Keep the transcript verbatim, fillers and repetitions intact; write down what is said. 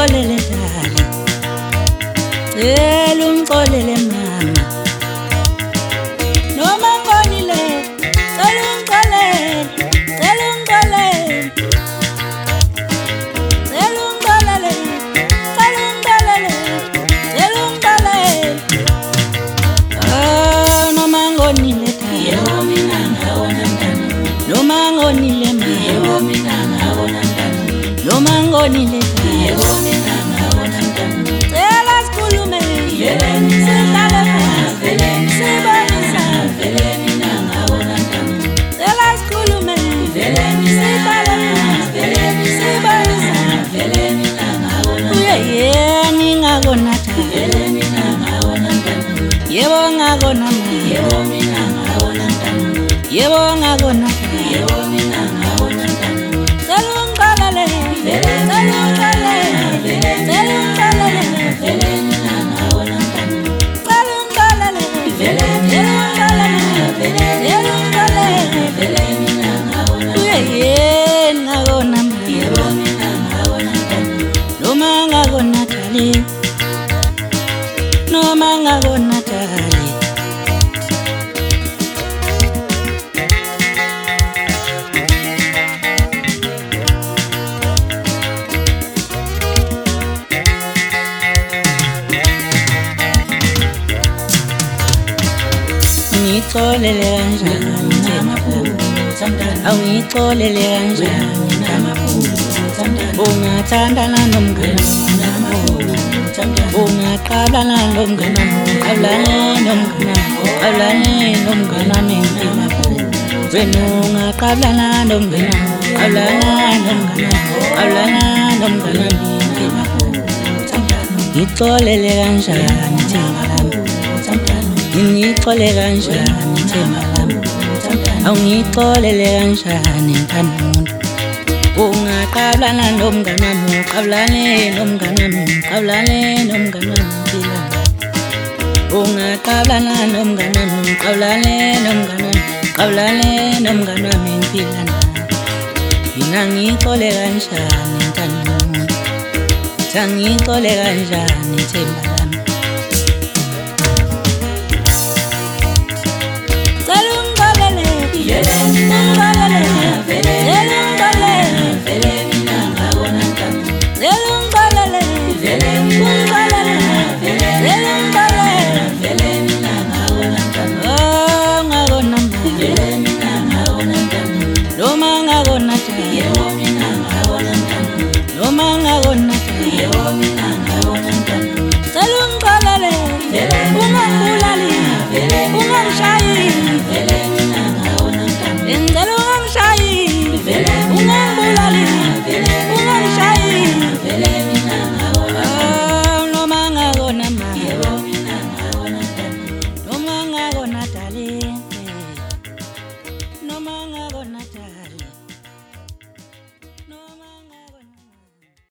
ungixolele dali, cela ungixolele mama, noma ngonile cela ungixolele, cela ungixolele, cela ungixolele, cela ungixolele, cela ungixolele. Ah, noma ngonile dali, yebo mina ngawona mntana, noma ngonile mama, yebo mina ngawona mntana, noma ngonile dali, yebo mina ngawona mntana. Cela sikhulume, sihlale phansi, sibonisa, vele mina ngawona mntana. Cela sikhulume, sihlale phansi, sibonisa, vele mina ngawona mntana. Uye yeni ngakona dali, vele mina ngawona mntana. Yebo ngakona mama, yebo mina ngawona mntana. Yebo ngakona dali, yebo mina ngawona mntana. Cela ungixolele, cela ungixolele, cela ungixolele, vele mina ngawona mntana. Cela ungixolele, cela ungixolele, cela ungixolele, vele mina ngawona mntana. Uye yeni ngakona mama, yebo mina ngawona mntana. Noma ngakona dali, noma ngakona dali. Ngixolele kanjani themaphuzu, awungixolele kanjani namaphuzu, ungathandana nomngane ungaqabana nomngane, qabulane nomngane, qabulane nomngane ngempilo. Wena ungaqabulana nomngane, qabulana nomngane, qabulana nomngane ngempilo. Ngixolele kanjani themba lami, ngixole kanjani themba lami, awungixolele kanjani mthanda umuntu. Ungaqabulana nomngane wami, qabulane nomngane wami, qabulane nomngane wami mpilo. Ungaqabulana nomngane wami, qabulane nomngane wami, qabulane nomngane wami mpilo. Mina ngixole kanjani mthanda umuntu, ngixole kanjani themba.